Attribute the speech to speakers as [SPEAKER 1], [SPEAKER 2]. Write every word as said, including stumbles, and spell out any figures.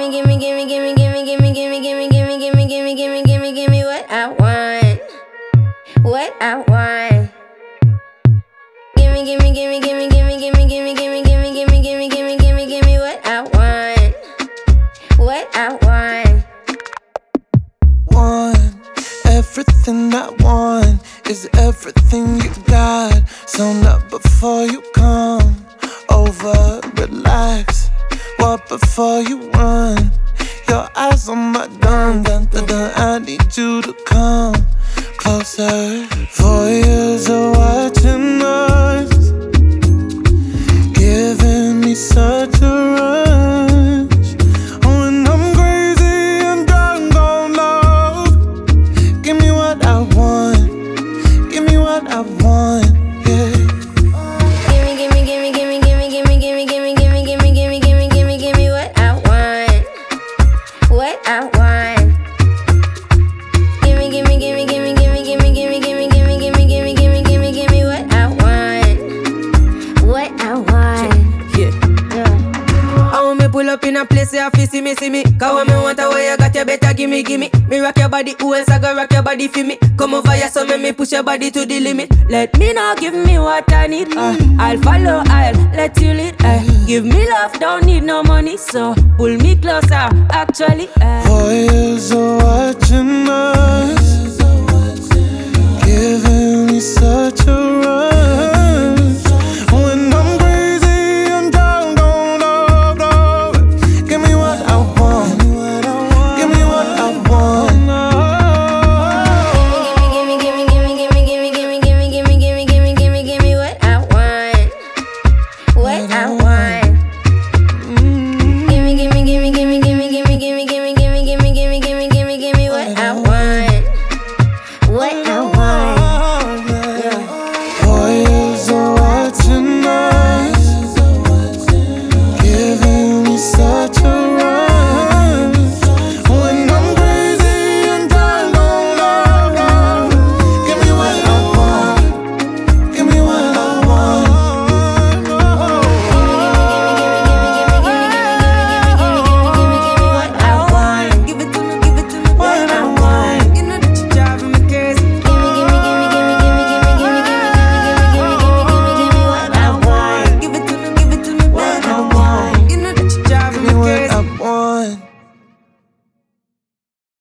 [SPEAKER 1] gimme, gimme, gimme, gimme, gimme, gimme, gimme, gimme, gimme, gimme, gimme, gimme, gimme, gimme what I want. What I want. Gimme, gimme, gimme, gimme, gimme, gimme, gimme, gimme, gimme, gimme, gimme, gimme, gimme, gimme what I want. What I want.
[SPEAKER 2] Want everything I want is everything you got. So not before you come over, relax. Walk before you run. Your eyes on my dun dun dun dun. I need you to come closer. Four years of watching us, giving me such a rush. Oh, and I'm crazy and drunk on love. Give me what I want. Give me what I want. Yeah.
[SPEAKER 1] Gimme, gimme, gimme, gimme, gimme, gimme, gimme, gimme, gimme, gimme, gimme, gimme, gimme, gimme what I want. What I want. Gimme, gimme, gimme, gimme, gimme, gimme, gimme, gimme, gimme, gimme, gimme, gimme, gimme, gimme what I want. What I want.
[SPEAKER 3] Yeah. I want me pull up in a place where I feel see me, see me. Cause when me want a way you got, you better gimme, gimme. Me rock your body, who else I go rock your body for me? Come over here, so make me push your body to the limit. Let me know, give me what I need. Uh, I'll follow, I'll let you lead. Uh, give me love, don't need no money, so pull me closer. Actually, uh.
[SPEAKER 2] Four years of watching us, giving me such a rush.